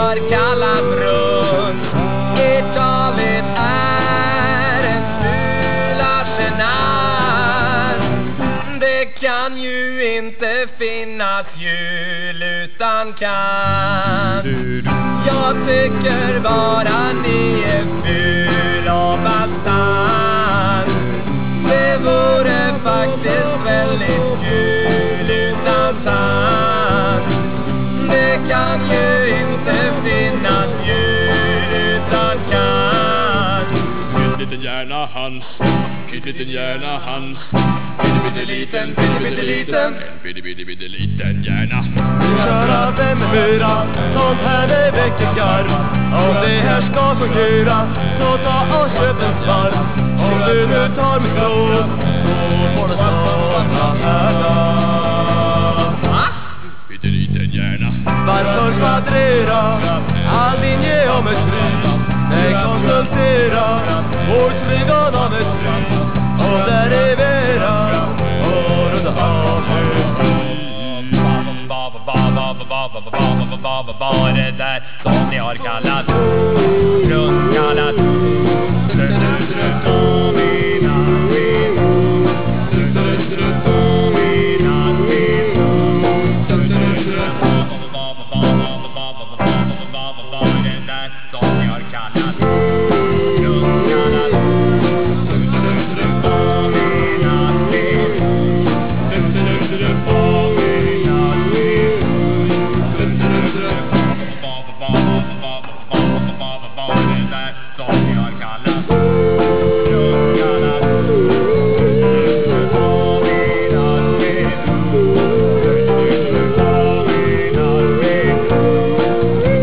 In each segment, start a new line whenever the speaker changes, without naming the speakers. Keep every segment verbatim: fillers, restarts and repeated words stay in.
har kallat runt. Ert David är en smula genant. Det kan ju inte finnas jul utan kant. Jag tycker bara ni är ful och bastant. Det vore faktiskt väldigt kul utan tant. Det kan ju inte finnas jul utan kant.
Pytteliten hjärna hans, pytteliten hjärna hans, pytteliten, pytteliten, en pytteliten hjärna.
Vi köra fem fyra, sånt här det väcker garv. Om det här ska fungera, så ta och köp en svarv. Om du nu tar mitt råd, så får du såna härda.
Pytteliten hjärna.
Varför kvadrera all linjeometri? Nej, konsultera vår trigonometri och derivera och runda geometri.
Vad är det där som ni har kallat runt, kallat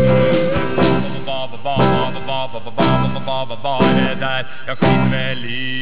jag skiter väl i